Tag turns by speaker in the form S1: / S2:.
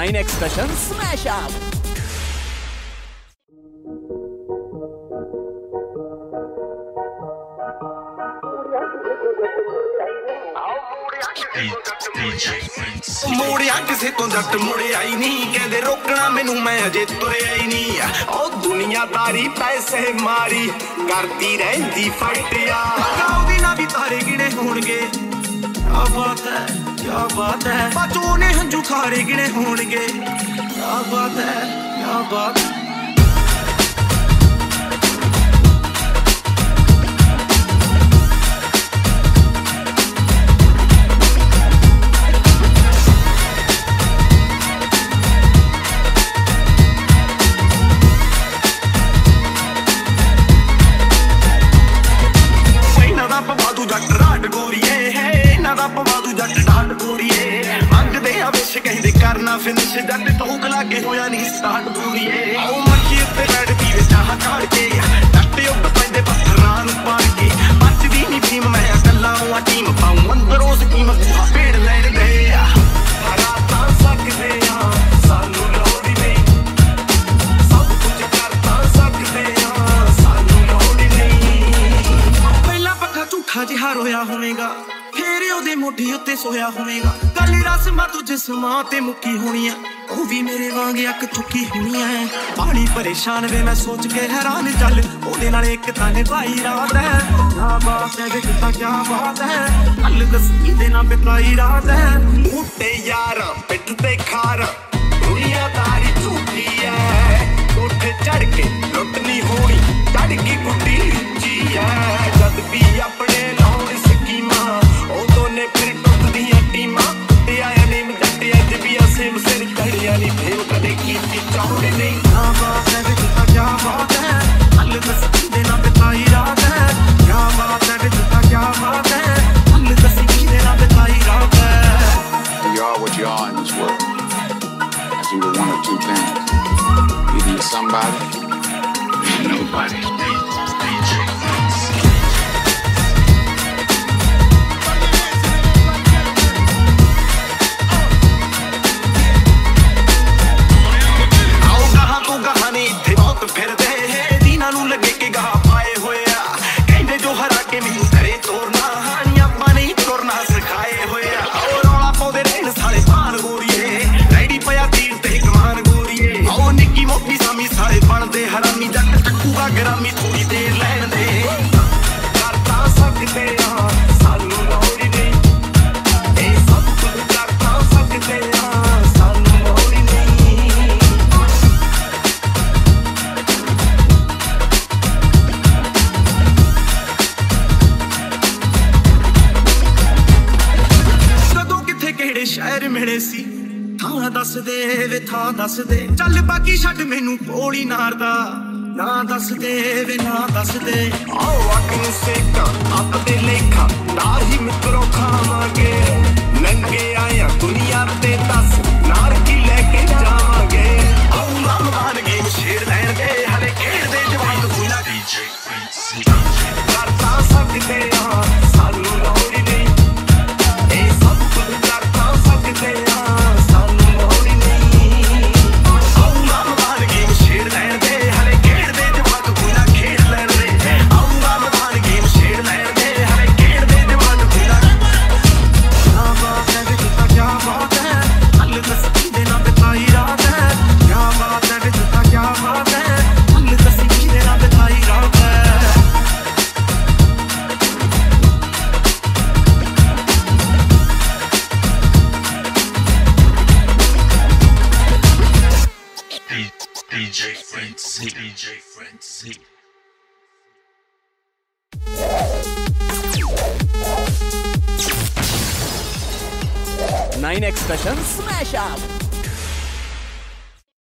S1: 9 Expression Smash Up.
S2: ਮੋੜਿਆ ਕਿਸੇ ਤੋਂ ਜੱਟ ਮੁੜਿਆ ਹੀ ਨਹੀਂ, ਕਹਿੰਦੇ ਰੋਕਣਾ ਮੈਨੂੰ ਮੈਂ ਅਜੇ ਤੁਰਿਆ ਹੀ ਨਹੀਂ। ਉਹ ਦੁਨੀਆਦਾਰੀ ਪੈਸੇ ਮਾਰੀ ਕਰਦੀ ਰਹਿੰਦੀ ਫਟਿਆ, ਉਹਦੀ ਨਾ ਵੀ ਤਾਰੇ ਗਿਣੇ ਹੋਣਗੇ। ਕਿਆ ਬਾਤ ਹੈ, ਕਿਆ ਬਾਤ ਹੈ, ਬਾਚੋ ਨੇ ਹੰਝੂ ਖਾਰੇ ਗਿਣੇ ਹੋਣਗੇ। ਕਿਆ ਬਾਤ ਹੈ, ਕਿਆ ਬਾਤ ਹੈ। ਕਹਿੰਦੇ ਕਰਨਾ ਫਿਨਿਸ਼ ਜੱਟ ਟੋਕ ਲਾਗੇ ਹੋਇਆ ਨਹੀਂ ਸਟਾਰਟ ਪੂਰੀਏ। ਉਹ ਮੱਛੀ ਉੱਤੇ ਬੈਠਦੀ ਵੇ ਚਾਹ ਕਾੜ ਕੇ, ਜੱਟ ਉੱਡ ਪੈਂਦੇ ਪੱਥਰਾਂ ਨੂੰ ਪਾੜ ਕੇ। ਬਚਦੀ ਨਹੀਂ ਟੀਮ ਮੈਂ ਇਕੱਲਾ ਹਾਂ ਟੀਮ ਪਾਉਂ ਅੰਦਰੋਂ ਸਕੀਮ ਬੂਹਾ ਪੇੜ ਲੈਣ ਦੇ। ਹਰਾ ਤਾਂ ਸਕਦੇ ਆ ਸਾਨੂੰ ਲੋੜ ਨਹੀਂ, ਸਭ ਕੁਝ ਕਰ ਤਾਂ ਸਕਦੇ ਆ ਸਾਨੂੰ ਲੋੜ ਨਹੀਂ। ਪਹਿਲਾ ਪੱਖਾ ਝੂਠਾ ਜਿਹਾ ਰੋਇਆ ਹੋਵੇਗਾ, ਫੇਰ ਉਹਦੇ ਮੋਢੇ ਉੱਤੇ ਸੋਇਆ ਹੋਵੇਗਾ। ਗੱਲ ਰਸਮਾਂ ਤੂੰ ਜਿਸਮਾਂ ਤੇ ਮੁੱਕੀ ਹੋਣੀ ਆ, ਉਹ ਵੀ ਮੇਰੇ ਵਾਂਗ ਅੱਖ ਚੁੱਕੀ ਹੋਣੀ ਐ। ਪਾਣੀ ਪਰੇਸ਼ਾਨ ਵੇ ਮੈਂ ਸੋਚ ਕੇ ਹੈਰਾਨ, ਚੱਲ ਉਹਦੇ ਨਾਲ ਇੱਕ ਤਾਂ ਨਿਭਾਈ ਰਾਤ ਹੈ। ਕਿਆ ਬਾਤ ਹੈ ਕਿਤਾ ਕਿਆ ਬਾਤ ਹੈ, ਗੱਲ ਦੱਸੀ ਦੇ ਨਾਲ ਬਿਤਾਈ ਰਾਤ ਹੈ। ਉੱਤੇ ਯਾਰਾਂ ਪਿੱਠ ਤੇ ਖਾਰਾਂ ਦੁਨੀਆਦਾਰੀ ਝੂਠੀ ਐ, ਕੋਠੇ ਚੜ ਕੇ ਲੁੱਟ ਨਹੀਂ ਹੋਣੀ ਚੜ ਕੇ ਗੁੱਡੀ ਰੁੱਚੀ ਐ। ਜਦ ਵੀ ਆਪਣੇ ਲਾਉਣ ਸਕੀਮਾਂ ਉਦੋਂ ਨੇ ਫਿਰ ਟੁੱਟਦੀਆਂ ਟੀਮਾਂ। ਤੇ ਆਇਆ ਨੇਮ ਜੱਟ ਅੱਜ ਵੀ ਅਸੇਮ ਸਿਰ ਚੜਿਆ ਨਹੀਂ ਫੇਰ ਕਦੇ ਕੀਤੀ ਚੌੜੇ ਨਹੀਂ। ਕਿਆ ਬਾਤ ਹੈ ਕਿਤਾ ਕਿਆ ਬਾਤ ਹੈ, ਹੱਲ ਦੱਸੀ ਦੇ ਨਾਲ ਬਿਤਾਈ ਰਾਤ ਹੈ। ਕਿਆ ਬਾਤ ਹੈ ਕਿਤਾ ਕਿਆ ਬਾਤ ਹੈ, ਹੱਲ ਦੱਸੀ ਦੇ ਨਾਲ ਬਿਤਾਈ ਰਾਤ ਹੈ।
S3: You are what you are in this world. That's either one of two things. Either you're somebody or you're nobody. ਫਿਰਦੇ ਦੀਨਾਂ ਨੂੰ ਲੱਗੇ ਕਿ ਗਾਹ ਪਾਏ ਹੋਇਆ, ਕਹਿੰਦੇ ਜੋ ਹਰਾ ਕੇ ਮੈਨੂੰ ਕਰੇ ਤੋਰਨਾ, ਹਾਨੀ ਆਪਾਂ ਨਹੀਂ ਤੁਰਨਾ ਸਿਖਾਏ ਹੋਇਆ। ਉਹ ਰੌਲਾ ਪਾਉਂਦੇ ਰਹਿਣ ਸਾਲੇ ਭਾਨ ਗੋਰੀਏ, ਰੈਡੀ ਪਿਆ ਤੀਰ ਤੇ ਕਮਾਨ ਗੋਰੀਏ। ਉਹ ਨਿੱਕੀ ਮੋਟੀ ਸਾਮੀ ਸਾਲੇ ਬਣਦੇ ਹਰਾਮੀ, ਜੱਟ ਟੱਕੂਗਾ ਗਰਾਮੀ ਥੋੜੀ ਦੇਰ ਲੈਣ ਦੇ। ਕਰ ਤਾਂ ਸਕਦੇ ਆ ਸਾਨੂੰ ਲੋੜ ਨਹੀਂ, ਇਹ ਸਭ ਕੁਝ ਕਰ ਤਾਂ ਸਕਦੇ ਆ ਸਾਨੂੰ ਲੋੜ ਨਹੀਂ। ਕਿਹੜੇ ਸ਼ਹਿਰ ਮਿਲੇ ਸੀ ਥਾਂ ਦੱਸਦੇ ਵੇ ਥਾਂ ਦੱਸਦੇ, ਚੱਲ ਬਾਕੀ ਛੱਡ ਮੈਨੂੰ ਪੋਲੀ ਨਾਰ ਦਾ ਨਾ ਦੱਸਦੇ ਵੇ ਨਾ ਦੱਸਦੇ। ਆਓ ਅੱਖ ਨੂੰ ਸੇਕਾਂ ਅੱਤ ਦੇ ਲੇਖਾ ਨਾ ਹੀ ਮਿੱਤਰੋ ਖਾਵਾਂਗੇ, ਨੰਗੇ ਆਇਆ ਦੁਨੀਆ ਤੇ ਦੱਸ ਨਾਲ ਕੀ ਲੈ ਕੇ ਜਾਵਾਂਗੇ। ਆਓ ਰਮਦਾਨ ਗੇਮ ਸ਼ੇਰ ਲੈਣ ਦੇ ਹਲੇ ਖੇਡਦੇ ਜਵਾਨ ਗੁਲਾ ਡੀਜੇ ਕਰ ਤਾਂ ਸਕਦੇ ਆ ਸਾਨੂੰ ਲੋੜ ਨਹੀਂ, ਇਹ ਸਭ ਕੁਝ ਕਰ ਤਾਂ ਸਕਦੇ ਆ ਸਾਨੂੰ ਲੋੜ ਨਹੀਂ। ਆਓ ਰਮਦਾਨ ਗੇਮ ਸ਼ੇਰ ਲੈਣ ਦੇ ਹਲੇ ਖੇਡਦੇ ਜਵਾਨ ਗੁਲਾ ਖੇਡ ਲੈਣ ਦੇ। ਆਓ ਰਮਦਾਨ ਗੇਮ ਸ਼ੇਰ ਲੈਣ ਦੇ ਹਲੇ ਖੇਡਦੇ ਜਵਾਨ ਗੁਲਾ। ਕਿਆ ਬਾਤ ਹੈ ਕਿਤਾ ਕਿਆ ਬਾਤ ਹੈ, ਹੱਲ ਦੱਸੀ ਦੇ ਨਾਲ ਬਿਤਾਈ ਰਾਤ ਹੈ। ਕਿਆ ਬਾਤ ਹੈ ਕਿਤਾ ਕਿਆ ਬਾਤ ਹੈ, ਹੱਲ ਦੱਸੀ ਦੇ ਨਾਲ ਬਿਤਾਈ ਰਾਤ ਹੈ। DJ Frenzy, DJ Frenzy.
S1: 9 Expression Smash Up.